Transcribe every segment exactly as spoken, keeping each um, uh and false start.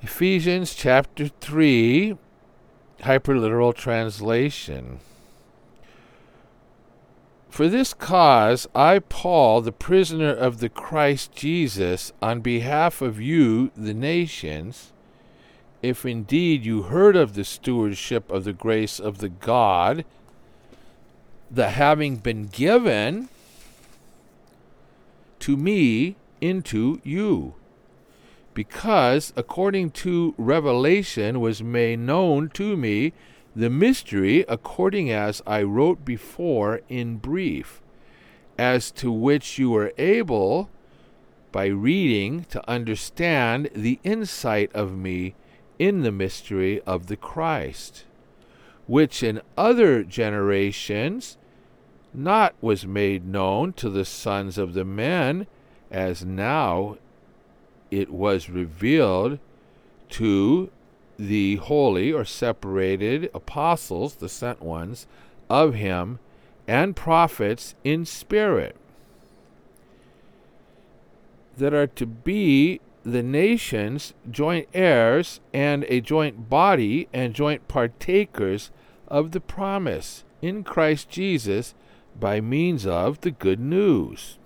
Ephesians chapter three, hyperliteral translation. For this cause I, Paul, the prisoner of the Christ Jesus, on behalf of you, the nations, if indeed you heard of the stewardship of the grace of the God, the having been given to me into you, because according to revelation was made known to me the mystery, according as I wrote before in brief, as to which you are able, by reading, to understand the insight of me in the mystery of the Christ, which in other generations not was made known to the sons of the men, as now it was revealed to the holy or separated apostles, the sent ones, of him, and prophets in spirit, that are to be the nations joint heirs and a joint body and joint partakers of the promise in Christ Jesus by means of the good news,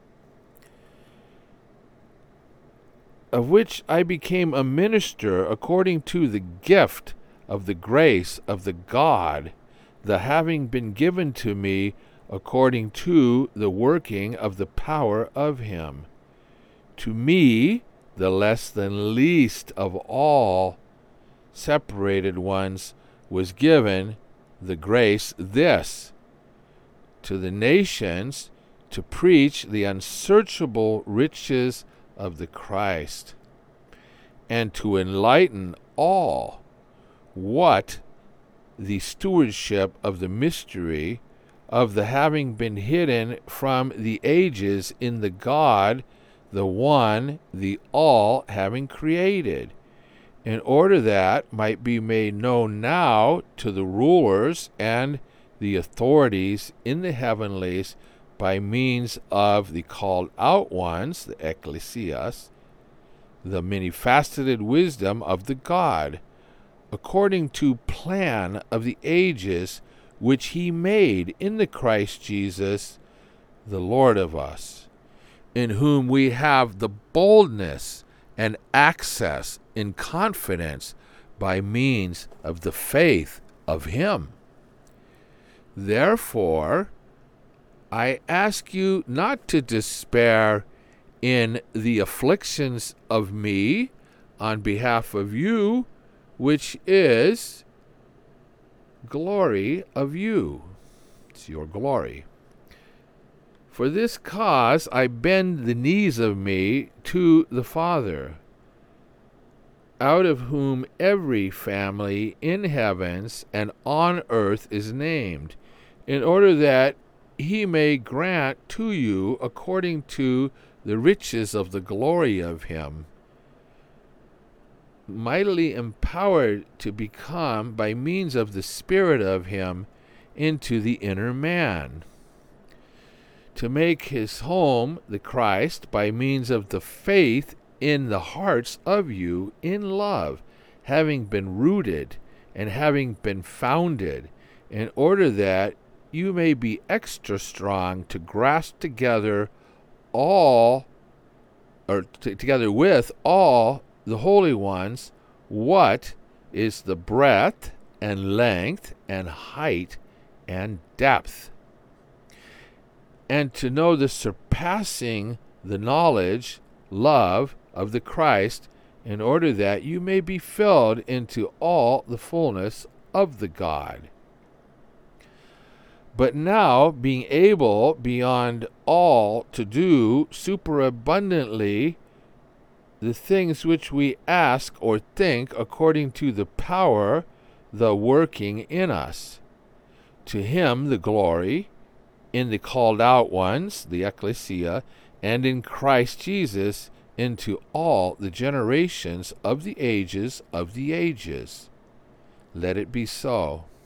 of which I became a minister according to the gift of the grace of the God, the having been given to me according to the working of the power of him. To me, the less than least of all separated ones, was given the grace this, to the nations, to preach the unsearchable riches of the Christ, and to enlighten all what the stewardship of the mystery of the having been hidden from the ages in the God, the one, the all, having created, in order that might be made known now to the rulers and the authorities in the heavenlies by means of the called out ones, the ecclesias, the many-faceted wisdom of the God, according to plan of the ages, which he made in the Christ Jesus, the Lord of us, in whom we have the boldness and access in confidence by means of the faith of him. Therefore, I ask you not to despair in the afflictions of me on behalf of you, which is glory of you. It's your glory. For this cause I bend the knees of me to the Father, out of whom every family in heavens and on earth is named, in order that he may grant to you according to the riches of the glory of him, mightily empowered to become, by means of the Spirit of him, into the inner man, to make his home, the Christ, by means of the faith in the hearts of you in love, having been rooted and having been founded, in order that you may be extra strong to grasp together all, or t- together with all the holy ones, what is the breadth and length and height and depth, and to know the surpassing the knowledge, love of the Christ, in order that you may be filled into all the fullness of the God. But now, being able beyond all to do superabundantly the things which we ask or think, according to the power, the working in us, to him the glory, in the called out ones, the ecclesia, and in Christ Jesus, into all the generations of the ages of the ages. Let it be so.